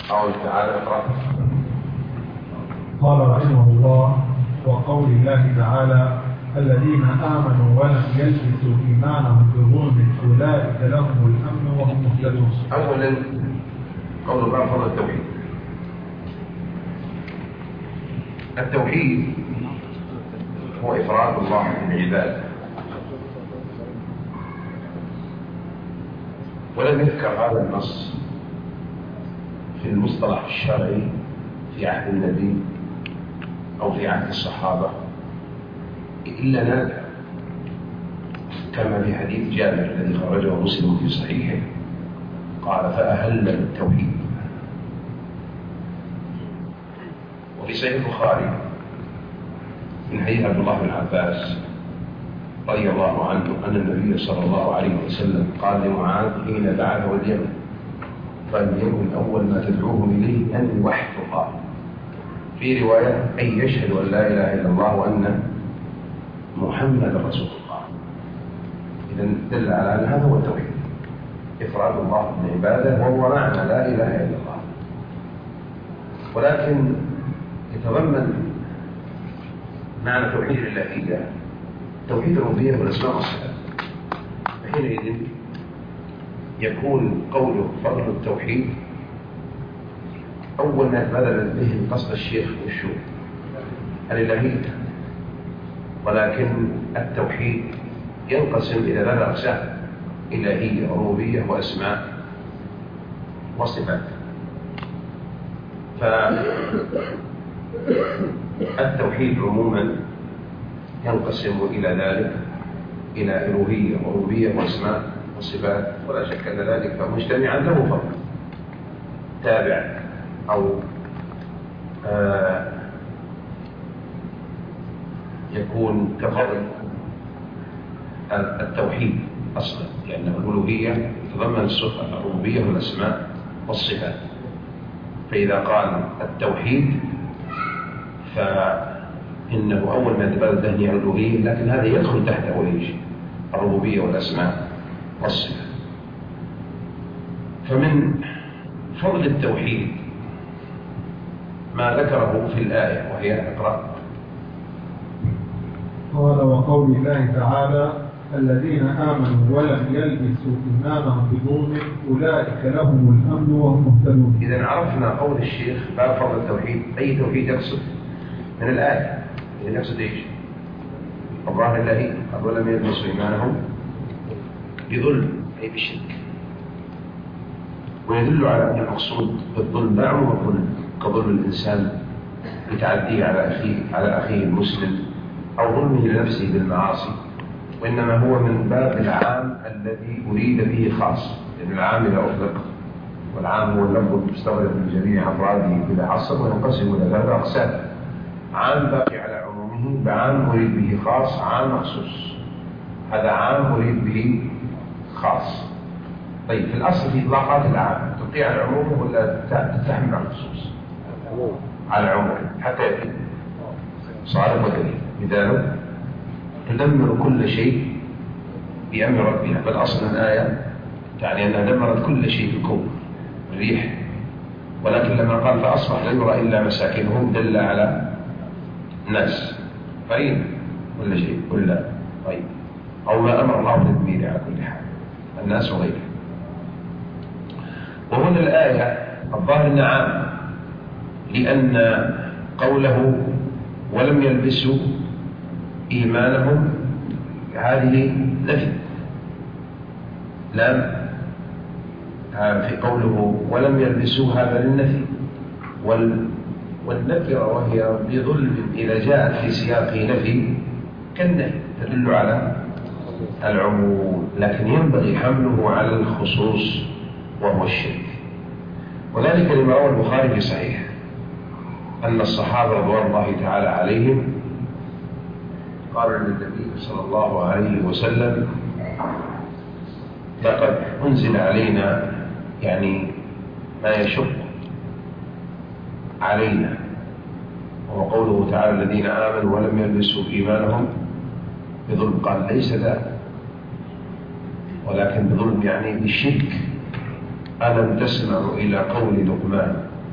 قال تعالى اقرأ. قال رحمه الله: وقول الله تعالى: الذين آمنوا ولم يلبسوا إيمانهم بظلم أولئك لهم الأمن وهم مهتدون. أولا قول الله فضل التوحيد. التوحيد هو إفراد الله بالعبادة، ولم يذكر هذا النص في المصطلح الشرعي في عهد النبي أو في عهد الصحابة إلا نادر، كما في حديث جابر الذي خرجه مسلم في صحيحه قال: فأهل بالتوحيد. وفي صحيح البخاري من حديث عبد الله بن عباس رضي الله عنه أن النبي صلى الله عليه وسلم قال لمعاذ حين بعثه اليمن: فليكن أول ما تدعوهم إليه أن يوحدوا الله، في رواية أن يشهدوا أن لا إله إلا الله وأن محمد رسول الله. إذن دل على أن هذا هو التوحيد، إفراد الله بالعبادة، وهو معنى لا إله إلا الله، ولكن يتضمن معنى توحيد الإلهية توحيد الربوبية والأسماء والصفات. فحينئذ يكون قوله فضل التوحيد أول ما يتبادل به قصد الشيخ والشيوخ الإلهية، ولكن التوحيد ينقسم إلى ثلاث أقسام: إلهية وربوبية وأسماء وصفات. فالتوحيد عموما ينقسم إلى ذلك إلى إلوهية وربوبية وأسماء وصفات، ولا شك أن ذلك مجتمعا له فرق تابع أو يكون كفضل التوحيد أصلا، لأن الألوهية تتضمن الصفة، الربوبية والأسماء والصفات. فإذا قال التوحيد فإنه أول ما يتبادل ذهني الألوهية، لكن هذا يدخل تحته إيش؟ الربوبية والأسماء والصفات. فمن فضل التوحيد ما ذكره في الآية، وهي اقرأ. قال: وقول الله تعالى: الذين آمنوا ولم يلبسوا إيمانهم بظلم أولئك لهم الأمن وهم مهتدون. إذن عرفنا قول الشيخ باب فضل التوحيد، أي توحيد يقصد من الآية؟ إذن يقصد إيش؟ الله الإلهي، قال: ولم يلبسوا إيمانهم بظلم أي بالشرك. ويدل على أن المقصود بالظلم لا عموم الظلم كظلم الإنسان بتعديه على أخيه المسلم أو ظلمه لنفسه بالمعاصي، وإنما هو من باب العام الذي أريد به خاص، لأن العام إذا أطلق، والعام هو اللفظ المستغرق من جميع أفراده بلا حصر، وينقسم إلى ثلاث أقسام: عام باقي على عمومه، بعام أريد به خاص، عام مخصوص. هذا عام أريد به خاص. طيب، في الأصل في إطلاقات العام تطيع على عمومه ولا تحمل على الخصوص؟ على عمومه حتى يأتي صالح وكريم. مثاله: تدمر كل شيء بأمر ربها، بل أصلا الآية يعني أنها دمرت كل شيء في الكون، الريح، ولكن لما قال فأصبح لا يرى إلا مساكنهم دل على الناس، قرين كل شيء كله. طيب، أو ما أمر الله بتدميره على كل حال، الناس وغيره. وهنا الآية الظاهر أنها عام، لأن قوله ولم يلبسوا إيمانهم هذه نفي، لم في قوله ولم يلبسوا هذا للنفي، والنكرة وهي بظلم إذا جاءت في سياق نفي كالنهي تدل على العموم، لكن ينبغي حمله على الخصوص وهو الشرك. وذلك لما روى البخاري في صحيح أن الصحابة رضوان الله تعالى عليهم قالوا للنبي صلى الله عليه وسلم: لقد أنزل علينا يعني ما يشق علينا، وهو قوله تعالى: الذين آمنوا ولم يلبسوا إيمانهم بظلم. قال: ليس ذا، ولكن بظلم يعني بالشرك. ألم تسمعوا إلى قول لقمان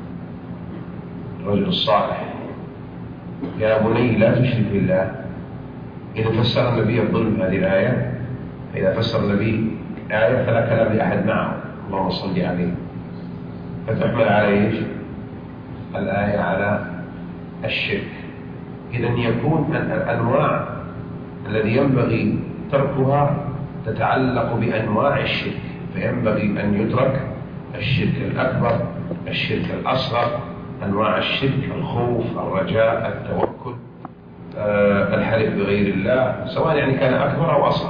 الرجل الصالح يا بني لا تشرك بالله. إذا فسر النبي الظلم هذه الآية، فإذا فسر النبي آية فلا كلام لأحد معه، اللهم صل عليه، فتحمل على إيش؟ الآية على الشرك. إذا يكون الأنواع الذي ينبغي تركها تتعلق بأنواع الشرك، فينبغي أن يترك الشرك الأكبر، الشرك الأصغر، أنواع الشرك، الخوف، الرجاء، التوكل، الحلف بغير الله، سواء يعني كان أكبر أو أصغر.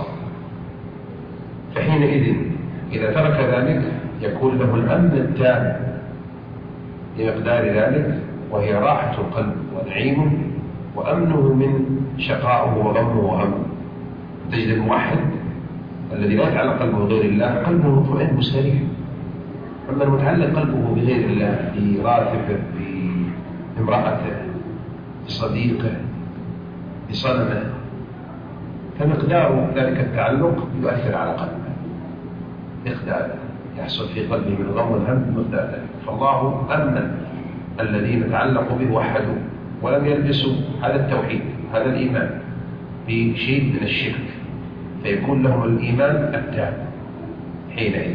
فحينئذ إذا ترك ذلك يكون له الأمن التام لمقدار ذلك، وهي راحة القلب ونعيمه وأمنه من شقائه وغمه وهمه. تجد الموحد الذي لا يتعلق قلبه بغير الله قلبه مطمئن مستريح، أما المتعلق قلبه بغير الله، براتبه، بامرأته، بصديقه، بصنمه، فمقدار ذلك التعلق يؤثر على قلبه، مقدار يحصل في قلبه من غم والهم مقدار ذلك. فالله أمن الذين تعلقوا به وحدوا ولم يلبسوا هذا التوحيد، هذا الإيمان، بشيء من الشرك، فيكون لهم الإيمان التام حينئذ.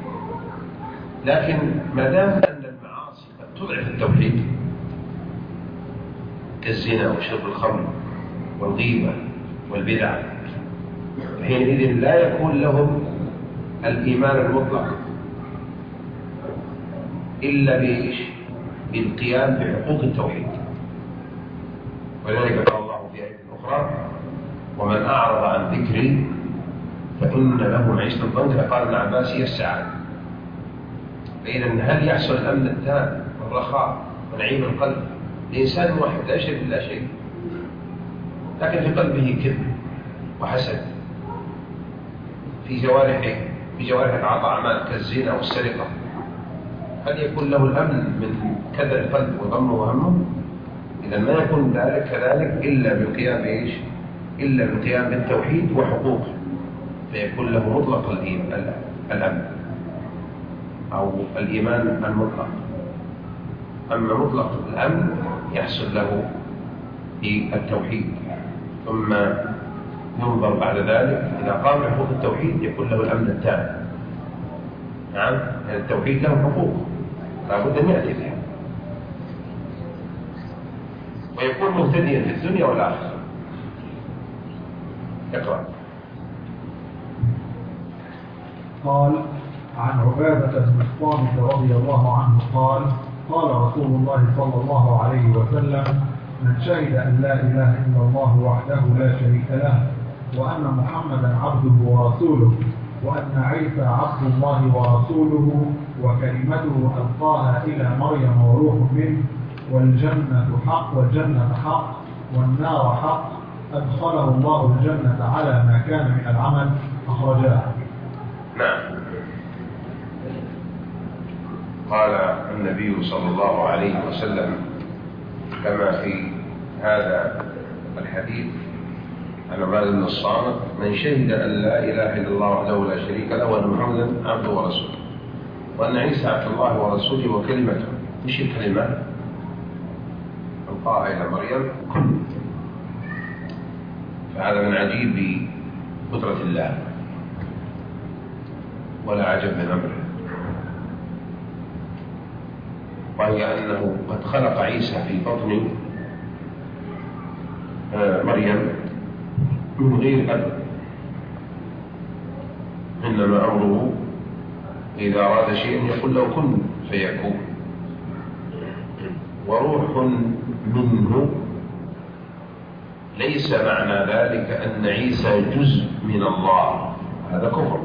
لكن ما دام أن المعاصي قد تضعف التوحيد كالزنا وشرب الخمر والغيبة والبدع، حينئذ لا يكون لهم الإيمان المطلق إلا بالقيام بحقوق التوحيد. ولذلك قال الله في آية أخرى: ومن أعرض عن ذكري فإن له معيشة ضنكا. قال ابن عباس: هي السعادة. فإذا هل يحصل الأمن التام والرخاء ونعيم القلب لإنسان واحد لا يشرك بالله شيء، لكن في قلبه كبر وحسد، في جوارحه عطى أعمال كالزنا والسرقة؟ هل يكون له الأمن من كدر القلب وغمه وهمه؟ إذا ما يكون ذلك كذلك إلا بالقيام بإيش؟ إلا بالقيام بالتوحيد وحقوقه، فيكون له مطلق الأمن أو الإيمان المطلق. أما مطلق الأمن يحصل له بالتوحيد، ثم ينظر بعد ذلك إذا قام بحقوق التوحيد يكون له الأمن التام. نعم، يعني التوحيد له حقوق لابد أن يأتي بها، ويكون مهتديا في الدنيا والآخرة. اقرأ. قال: عن عبادة بن الصامت رضي الله عنه قال: قال رسول الله صلى الله عليه وسلم: من شهد أن لا إله إلا الله وحده لا شريك له، وأن محمدا عبده ورسوله، وأن عيسى عبد الله ورسوله وكلمته ألقاها إلى مريم وروح منه، والجنة حق والجنة حق والنار حق، أدخله الله الجنة على ما كان من العمل. أخرجاه. نعم. قال النبي صلى الله عليه وسلم كما في هذا الحديث عن عبادة بن الصامت: من شهد أن لا إله إلا الله وحده لا شريك له، وأن محمدا عبده ورسوله، وأن عيسى عبد الله ورسوله وكلمته. مش الكلمة ألقاها إلى مريم كل. فهذا من عجيب قدرة الله ولا عجب من أمره، وهي أنه قد خلق عيسى في بطن مريم من غير أب، إنما أمره إذا أراد شيئا يقول له كن فيكون. وروح منه، ليس معنى ذلك أن عيسى جزء من الله، هذا كفر.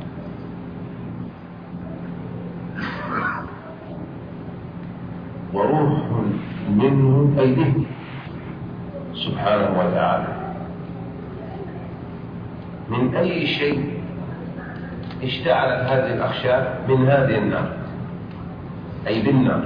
وروح منه أي به سبحانه وتعالى. من أي شيء اشتعلت هذه الأخشاب؟ من هذه النار، أي بالنار.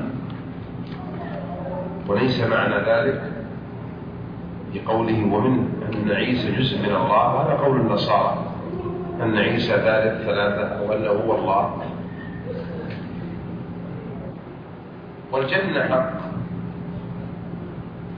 وليس معنى ذلك بقوله ومن أن عيسى جزء من الله، هذا قول النصارى أن عيسى ثالث ثلاثة وأنه هو الله. والجنة حق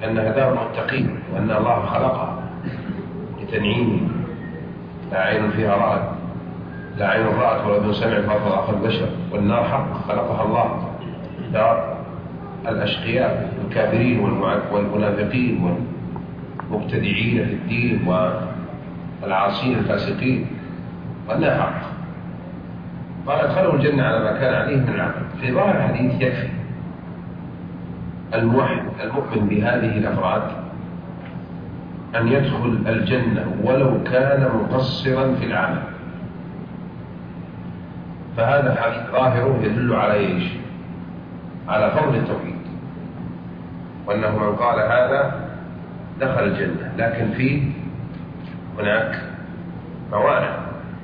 أنها دار المتقين وأن الله خلقها لتنعيمه، لا عين فيها رأت، لا عين رأت ولا أذن سمعت خطر آخر البشر. والنار حق خلقها الله، دار الأشقياء الكافرين والمنافقين والمبتدعين في الدين والعاصين الفاسقين، وأنها حق. قال ادخلوا الجنة على ما كان عليه من العمل. في ظاهر الحديث يكفي الموحد المؤمن بهذه الأفراد أن يدخل الجنة ولو كان مقصرا في العمل. فهذا الحديث ظاهره يدل على ايش؟ على فضل التوحيد، وأنه من قال هذا دخل الجنة، لكن في هناك موانع،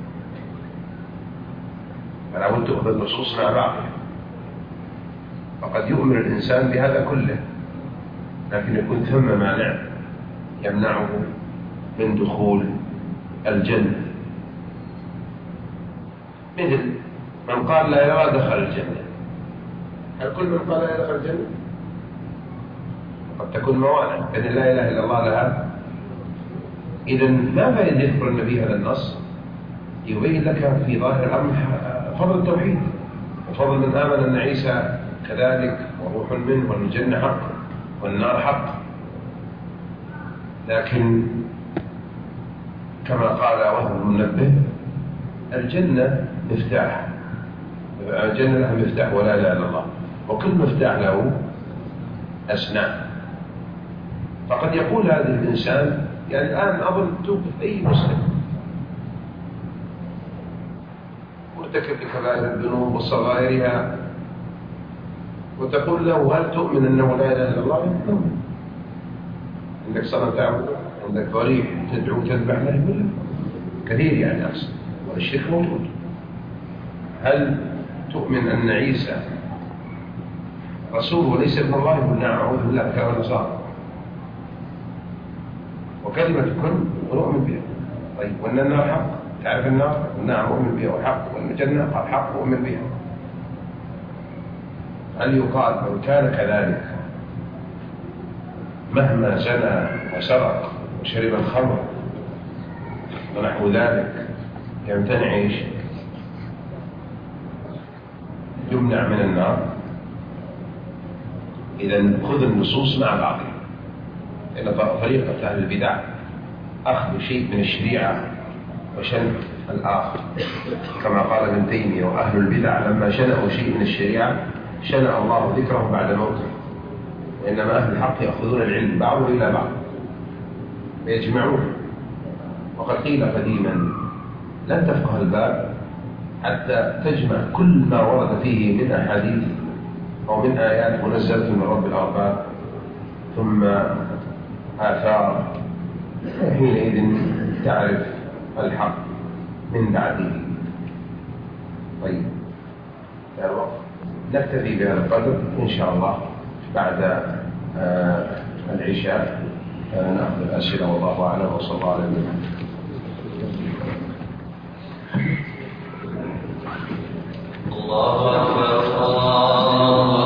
فلا بد تؤخذ النصوص مع بعضها. فقد يؤمن الإنسان بهذا كله، لكن يكون ثم مانع يمنعه من دخول الجنة، مثل من قال لا يرى دخل الجنة. هل كل من قال لا يدخل الجنة؟ قد تكون موانع، لأن لا إله إلا الله لها. إذن ما فائدة يذكر النبي هذا النص؟ يبين لك في ظاهر الأمر فضل التوحيد وفضل من آمن أن عيسى كذلك وروح منه، وأن الجنة حق والنار حق. لكن كما قال وهب المنبه الجنة مفتاح، الجنة لها مفتاح ولا إله إلا الله، وكل مفتاح له أسنان. فقد يقول هذا الإنسان يعني الآن أظن توقف أي مسلم مرتكب لكبائر الذنوب وصغائرها وتقول له هل تؤمن أنه لا إله إلا الله؟ يؤمن. عندك صنم تعبد، عندك ضريح تدعو تذبح له، يقول كثير يعني أصلا، والشرك موجود. هل تؤمن أن عيسى رسول وليس ابن الله؟ يقول نعم أعوذ بالله كما النصارى، وكلمة كن ونؤمن بها. طيب وأن النار حق، تعرف النار؟ نعم أؤمن بها وحق، وأن الجنة حق أؤمن بها. هل يقال من كان كذلك مهما زنى وسرق وشرب الخمر ونحو ذلك يمتنع ايش؟ يمنع من النار؟ إذا خذ النصوص مع بعضها، إن طريقة أهل البدع أخذ شيء من الشريعة وشن الآخر، كما قال ابن تيمية وأهل البدع لما شنأوا شيء من الشريعة شنأ الله ذكره بعد موته، وإنما أهل الحق يأخذون العلم بعضه إلى بعض ويجمعون. وقد قيل قديما لن تفقه الباب حتى تجمع كل ما ورد فيه من أحاديث أو من آيات منزلة من رب الأرباب ثم آثار، حينئذ تعرف الحق من بعده. طيب يا رب نكتفي بهذا القدر إن شاء الله. بعد العشاء نأخذ الأسئلة والله أعلم، وصلى الله على نبينا الله أكبر الله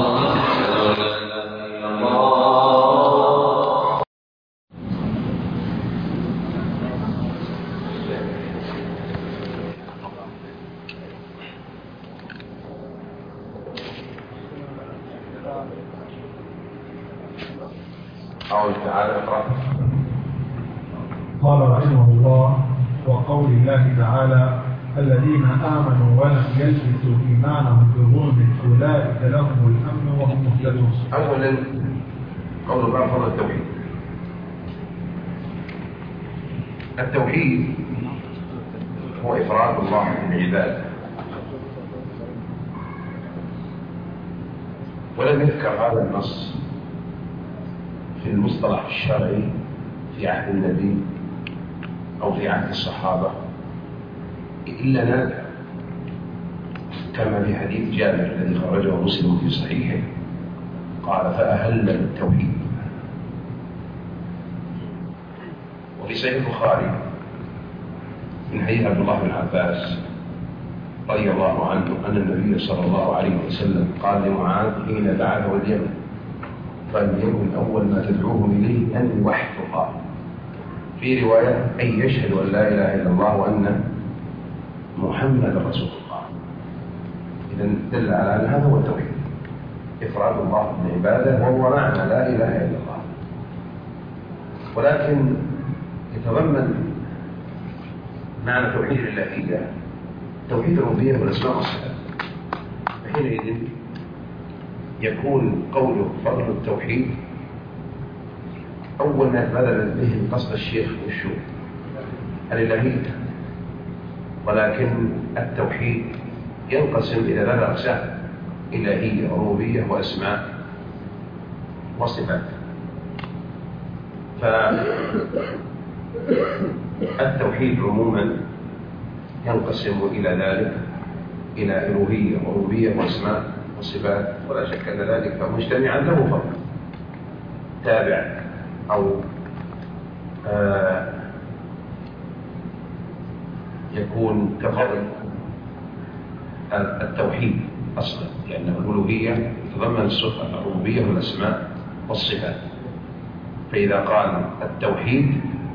قال رحمه الله: وقول الله تعالى: الذين آمنوا ولم يلبسوا إيمانهم بظلم أولئك لهم الأمن وهم مهتدون. أولا قول الله فضل التوحيد. التوحيد هو إفراد الله بالعبادة، ولم يذكر هذا النص في المصطلح الشرعي في عهد النبي أو في عهد الصحابة إلا نادر، كما في حديث جابر الذي خرجه مسلم في صحيحه قال: فأهل بالتوحيد. وفي صحيح البخاري من حديث عبد الله بن عباس رضي الله عنه أن النبي صلى الله عليه وسلم قال لمعاذ حين بعثه اليمن: فليكن أول ما تدعوهم إليه أن يوحدوا الله. في رواية أن يشهدوا أن لا إله إلا الله وأن محمد رسول الله. إذا دل على أن هذا هو التوحيد، إفراد الله بالعبادة، وهو معنى لا إله إلا الله. ولكن يتضمن معنى توحيد الإلهية توحيد الربوبية والأسماء والصفات. فحينئذ يكون قوله فضل التوحيد أول ما يتبادل به قصد الشيخ والشو الإلهية. ولكن التوحيد ينقسم إلى 3 أقسام: إلهية وربوبية وأسماء وصفات. فالتوحيد عموما ينقسم إلى ذلك إلى إلوهية وربوبية وأسماء وصفات، ولا شك أن ذلك مجتمعا له فرق تابع أو يكون كفضل التوحيد أصلا، لأن الألوهية تتضمن الصفة الربوبية والأسماء والصفات. فإذا قال التوحيد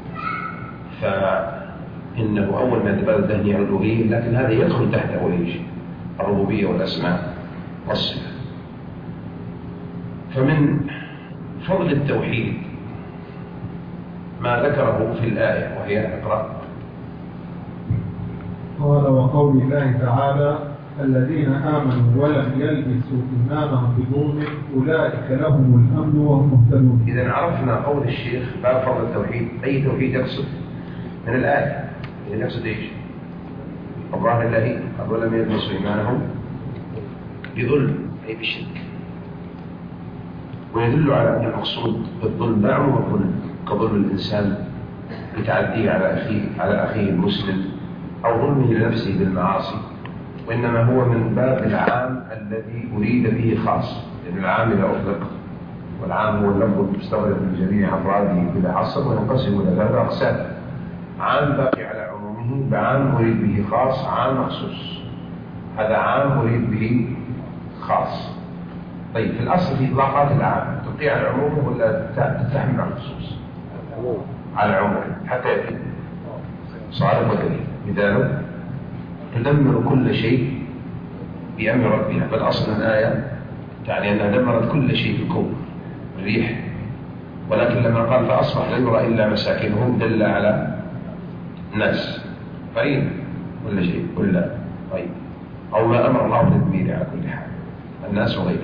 فإنه أول ما يتبادل ذهني الألوهية، لكن هذا يدخل تحت أوليش الربوبية والأسماء والصفات. فمن فضل التوحيد ما ذكره في الآية، وهي اقرأ. قال: وقول الله تعالى: الذين آمنوا ولم يلبسوا إيمانهم بظلم أولئك لهم الأمن وهم مهتدون. إذا عرفنا قول الشيخ باب فضل التوحيد. أي توحيد يقصد من الآية؟ إذا يقصد إيش؟ الله الذي ولم يلبسوا إيمانهم بظلم، أي بالشرك. ويدل على أن المقصود بالظلم لا عموم الظلم كظلم الإنسان بتعديه على أخيه المسلم أو ظلمه لنفسه بالمعاصي، وإنما هو من باب العام الذي أريد به خاص. لأن العام إذا أطلق، والعام هو اللفظ المستغرق من جميع أفراده بلا حصر، وينقسم إلى 3 أقسام: عام باقي على عمومه، بعام أريد به خاص، عام مخصوص. هذا عام أريد به خاص. طيب، في الأصل في إطلاقات العام تطيع على عمومه ولا تتحمل على الخصوص؟ على عمومه حتى يتم صارف ودليل. مثاله: تدمر كل شيء بأمر ربها. بل أصل الآية تعني أنها دمرت كل شيء في الكون، الريح. ولكن لما قال فأصبح لا يرى إلا مساكنهم دل على الناس، فأين كل شيء كله. طيب، أو ما أمر الله بالتدمير على كل حال، الناس وغيره.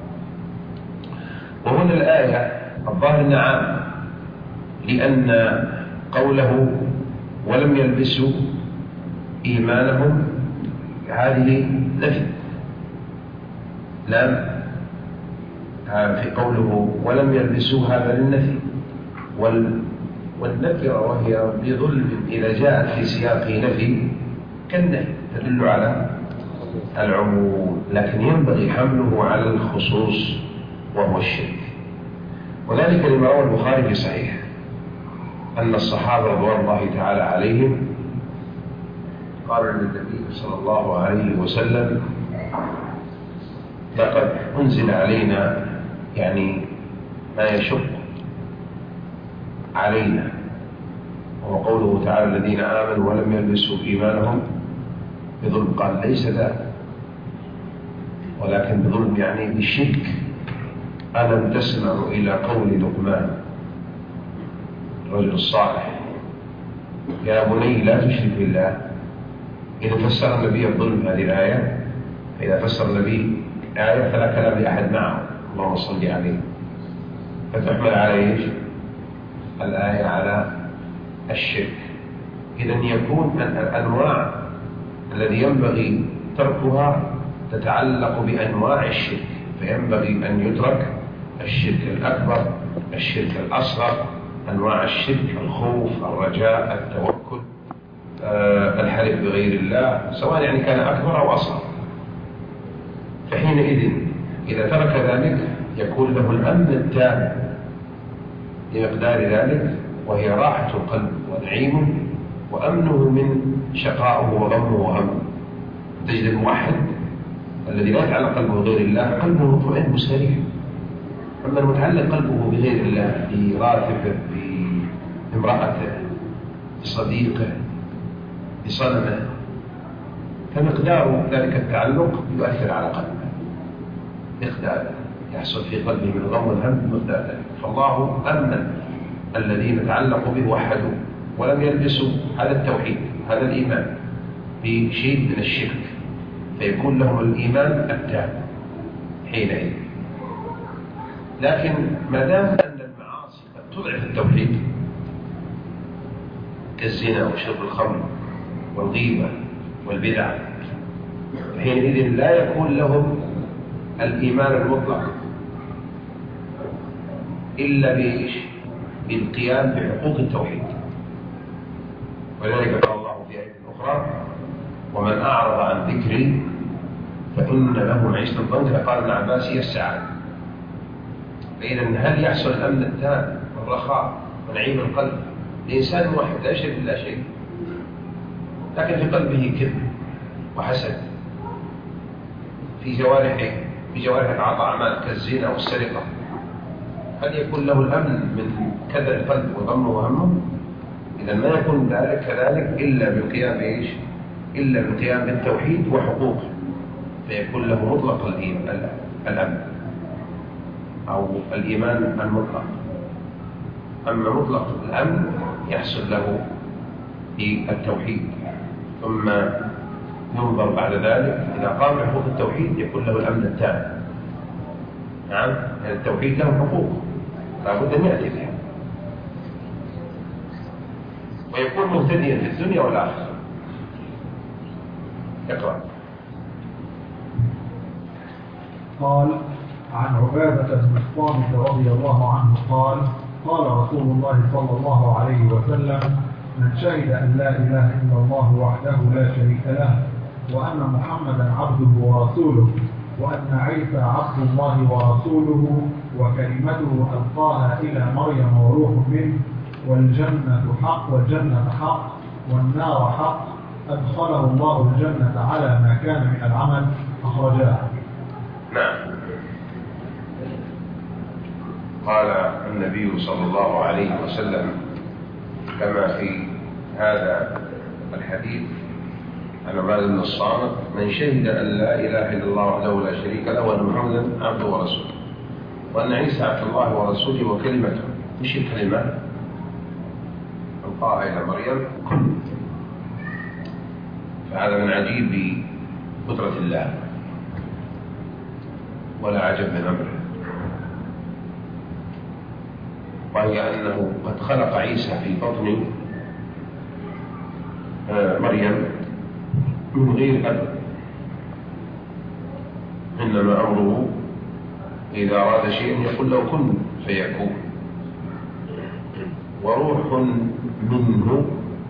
وهنا الآية الظاهر أنها عام، لأن قوله ولم يلبسوا إيمانهم هذه نفي، لم في قوله ولم يلبسوا هذا للنفي، والنكرة وهي بظلم إذا جاءت في سياق نفي كالنهي تدل على العموم، لكن ينبغي حمله على الخصوص وهو الشرك. وذلك لما روى البخاري في صحيح أن الصحابة رضوان الله تعالى عليهم قالوا للنبي صلى الله عليه وسلم: لقد أنزل علينا يعني ما يشق علينا، وهو قوله تعالى: الذين آمنوا ولم يلبسوا إيمانهم بظلم. قال: ليس ذا، ولكن بظلم يعني بالشرك. ألم تسمعوا إلى قول لقمان الرجل الصالح: يا بني لا تشرك بالله. إذا فسر النبي الظلم هذه الآية، فإذا فسر النبي آية فلا كلام لأحد معه، اللهم صل عليه، فتحمل على إيش؟ الآية على الشرك. إذا يكون الأنواع الذي ينبغي تركها تتعلق بأنواع الشرك، فينبغي أن يترك الشرك الأكبر، الشرك الأصغر، أنواع الشرك: الخوف، الرجاء، التوكل، الحلف بغير الله، سواء يعني كان أكبر أو أصغر. فحينئذ إذا ترك ذلك يكون له الأمن التام لمقدار ذلك، وهي راحة القلب ونعيمه وأمنه من شقائه وغمه وهمه. تجد الموحد الذي لا يتعلق قلبه بغير الله قلبه مطمئن مستريح، أما المتعلق قلبه بغير الله، براتبه، بامرأته، بصديقه، بصنمه، فمقدار ذلك التعلق يؤثر على قلبه، مقدار يحصل في قلبه من الغم والهم مقدار ذلك. فالله أمن الذين تعلقوا به وحدوا ولم يلبسوا هذا التوحيد هذا الإيمان بشيء من الشرك، فيكون لهم الإيمان التام حينئذ. لكن ما دام أن المعاصي قد تضعف التوحيد كالزنا وشرب الخمر والغيبة والبدع، حينئذ لا يكون لهم الإيمان المطلق إلا بالقيام بحقوق التوحيد. ولذلك قال الله في آية أخرى: ومن أعرض عن ذكري فإن له معيشة ضنكا. قال ابن عباس: هي السعادة. فإذا هل يحصل الأمن التام والرخاء ونعيم القلب لإنسان واحد لا يشرك بالله شيء، لكن في قلبه كبر وحسد، في جوارحه تعاطى أعمال كالزنا والسرقة، هل يكون له الأمن من كدر القلب وغمه وهمه؟ إذا ما يكون ذلك كذلك إلا بالقيام إلا بالقيام بالتوحيد وحقوقه، فيكون له مطلق الأمن أو الإيمان المطلق. أما مطلق الأمن يحصل له بالتوحيد، ثم ينظر بعد ذلك إذا قام بحقوق التوحيد يكون له الأمن التام. نعم، يعني التوحيد له حقوق لابد أن يأتي بها ويكون مهتديا في الدنيا والآخرة. اقرأ. قال: عن عبادة بن الصامت رضي الله عنه قال: قال رسول الله صلى الله عليه وسلم: من شهد أن لا إله إلا الله وحده لا شريك له، وأن محمدا عبده ورسوله، وأن عيسى عبد الله ورسوله وكلمته ألقاها إلى مريم وروح منه، والجنة حق والنار حق، أدخله الله الجنة على ما كان من العمل. أخرجاه. نعم. قال النبي صلى الله عليه وسلم كما في هذا الحديث عن عبادة بن الصامت: من شهد أن لا إله إلا الله وحده لا شريك له، وأن محمدا عبده ورسوله، وأن عيسى عبد الله ورسوله وكلمته. مش الكلمة ألقاها إلى مريم، فهذا من عجيب قدرة الله ولا عجب من أمره، وهي أنه قد خلق عيسى في بطن مريم من غير أب، إنما أمره إذا أراد شيئا يقول له كن فيكون. وروح منه،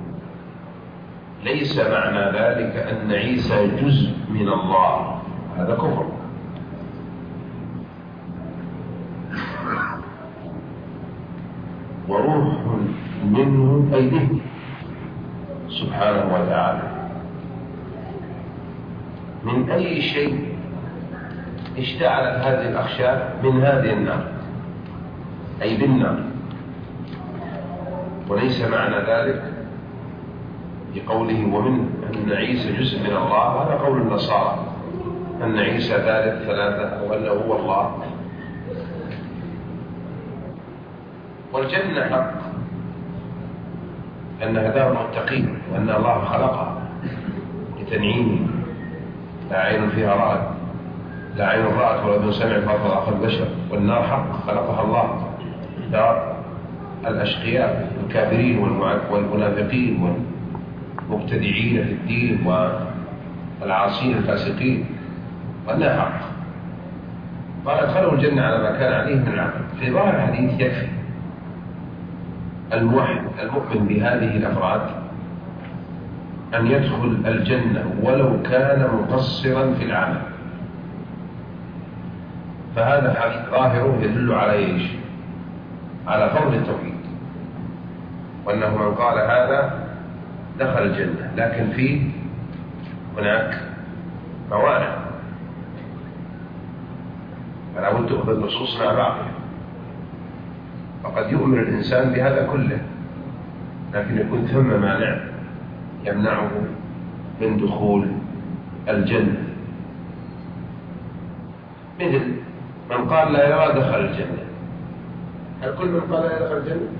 ليس معنى ذلك أن عيسى جزء من الله، هذا كفر. وروح منه أي به سبحانه وتعالى. من أي شيء اشتعلت هذه الأخشاب؟ من هذه النار، أي بالنار. وليس معنى ذلك بقوله ومن أن عيسى جزء من الله، هذا قول النصارى أن عيسى ثالث ثلاثة أو أنه هو الله. والجنة حق أنها دار المتقين، وأن الله خلقها لتنعيمه، لا عين فيها رأت، لا عين رأت ولا أذن سمعت خطر على قلب بشر. والنار حق خلقها الله، دار الأشقياء الكافرين والمنافقين والمبتدعين في الدين والعاصين الفاسقين، والنار حق. قال ادخلوا الجنة على ما كان عليه من العمل. في ظاهر الحديث يكفي الموحد المؤمن بهذه الأفراد أن يدخل الجنة ولو كان مقصرا في العمل. فهذا الحديث ظاهره يدل على ايش؟ على فضل التوحيد، وأنه من قال هذا دخل الجنة. لكن في هناك موانع، فلا بد تأخذ النصوص مع بعضها. فقد يؤمن الإنسان بهذا كله، لكن يكون ثم مانع يمنعه من دخول الجنة، مثل من قال لا إله إلا الله دخل الجنة. هل كل من قال لا إله دخل الجنة؟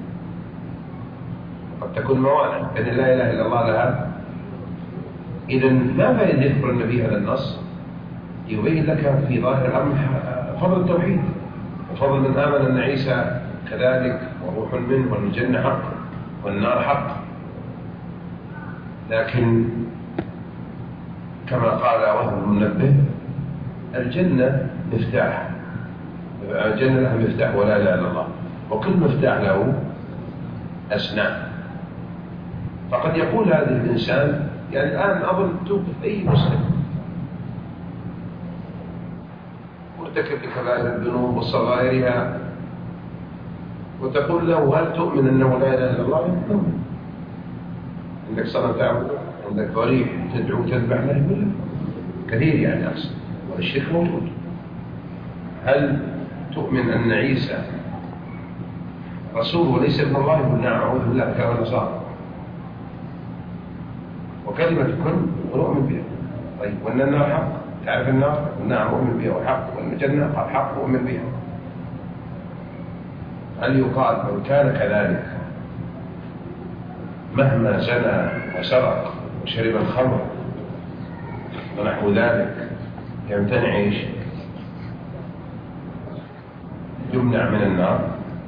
قد تكون موانع، لأن لا إله إلا الله لها. إذن ما فائدة يذكر النبي هذا النص؟ يبين لك في ظاهر الأمر فضل التوحيد وفضل من آمن أن عيسى كذلك وروح منه، وأن الجنة حق والنار حق. لكن كما قال وهب المنبه الجنة مفتاح، الجنة لها مفتاح ولا إله إلا الله، وكل مفتاح له أسنان. فقد يقول هذا الإنسان يعني الآن أظن توقف أي مسلم مرتكب لكبائر الذنوب وصغائرها وتقول له هل تؤمن أنه لا إله إلا الله؟ يقول عندك صنم تعبد، عندك ضريح تدعو تذبح له، يقول كثير يعني أقصد، والشرك موجود. هل تؤمن أن عيسى رسول وليس ابن الله؟ يقول نعم أعوذ بالله كما نصارى، وكلمة كن ونؤمن بها. طيب وأن النار حق، تعرف النار؟ نعم أؤمن بها وحق، وأن الجنة قال حق أؤمن بها. هل يقال لو كان كذلك مهما زنى وسرق وشرب الخمر ونحو ذلك يمتنع ايش؟ يمنع من النار؟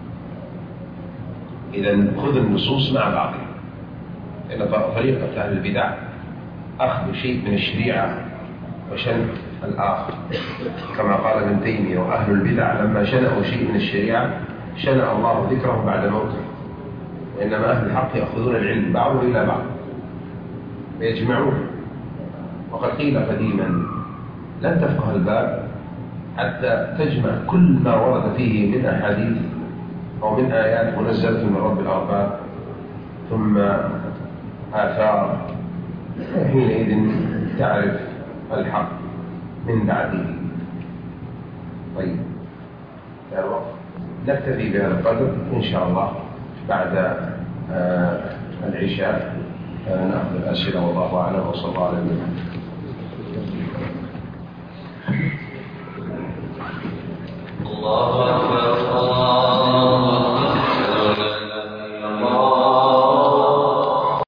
إذن خذ النصوص مع بعضها، إن طريقة أهل البدع أخذ شيء من الشريعة وشن الآخر، كما قال ابن تيمية وأهل البدع لما شنأوا شيء من الشريعة شنأ الله ذكره بعد موته، وإنما أهل الحق يأخذون العلم بعضه إلى بعض ويجمعون. وقد قيل قديما لن تفقه الباب حتى تجمع كل ما ورد فيه من أحاديث أو من آيات منزلة من رب الأرباب ثم آثار، حينئذ تعرف الحق من بعده. طيب يا رب نكتفي بهذا القدر إن شاء الله. بعد العشاء نأخذ الأسئلة والله أعلم، وصلى الله على محمد. الله